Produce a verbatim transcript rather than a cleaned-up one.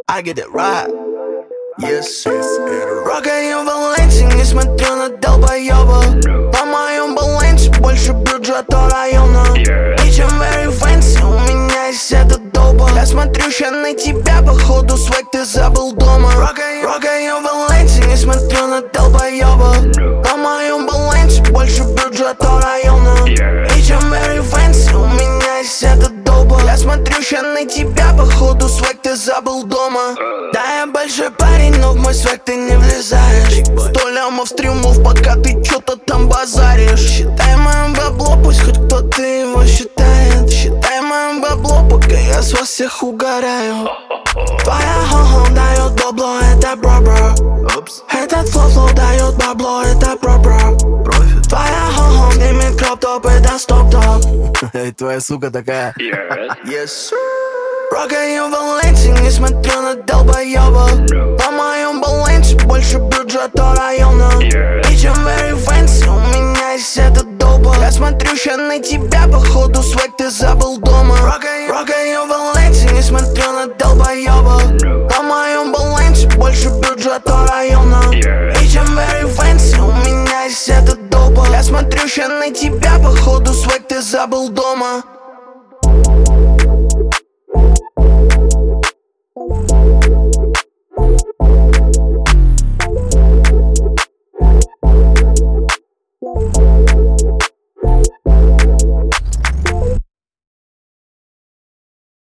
I get it right. Yes, Рогаю Валенсий, не смотрю на долбоёба. По моем балансе больше бюджета района. И чем very fancy, у меня есть этот долба. Я смотрю ща на тебя, походу свек ты забыл дома. Рогаю Валенсий, не смотрю на долбоёба. По моем балансе больше бюджета района. И чем very fancy, у меня есть этот долба. Я смотрю ща на тебя, походу свек ты забыл дома. Да, я большой парень, но в мой свек ты не влезаешь. Сто лямов стримов, пока ты чё-то там базаришь. Считай моё бабло, пусть хоть кто-то его считает. Считай моё бабло, пока я с вас всех угораю. Твоя хо-хо дает бабло, это бро-бро. Этот флоу-флоу дает бабло, это бро-бро. Твоя хо-хо снимет кроп-топ, это стоп-топ. Твоя сука такая. Yes, Рогаю Валенсий, не смотрю на долбоёба. По моем балансе больше бюджета района. И чем very fancy, у меня есть этот долба. Я смотрю ща на тебя, походу свек ты забыл дома. Рогаю Валенсий, не смотрю на долбоёба. По моем балансе больше бюджета района. И чем very fancy, у меня есть этот долба. Я смотрю ща на тебя, походу свек ты забыл дома.